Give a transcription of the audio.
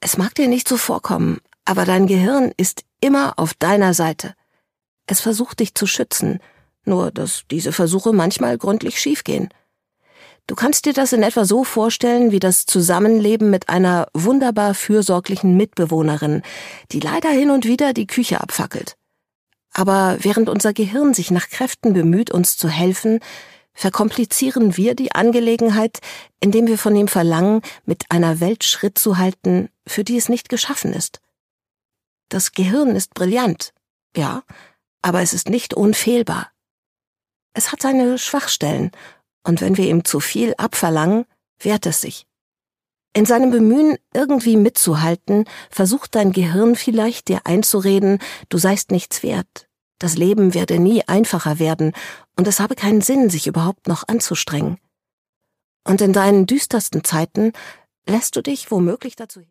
Es mag dir nicht so vorkommen, aber dein Gehirn ist immer auf deiner Seite. Es versucht dich zu schützen, nur dass diese Versuche manchmal gründlich schiefgehen. Du kannst dir das in etwa so vorstellen wie das Zusammenleben mit einer wunderbar fürsorglichen Mitbewohnerin, die leider hin und wieder die Küche abfackelt. Aber während unser Gehirn sich nach Kräften bemüht, uns zu helfen, verkomplizieren wir die Angelegenheit, indem wir von ihm verlangen, mit einer Welt Schritt zu halten, für die es nicht geschaffen ist. Das Gehirn ist brillant, ja, aber es ist nicht unfehlbar. Es hat seine Schwachstellen, und wenn wir ihm zu viel abverlangen, wehrt es sich. In seinem Bemühen, irgendwie mitzuhalten, versucht dein Gehirn vielleicht, dir einzureden, du seist nichts wert. Das Leben werde nie einfacher werden, und es habe keinen Sinn, sich überhaupt noch anzustrengen. Und in deinen düstersten Zeiten lässt du dich womöglich dazu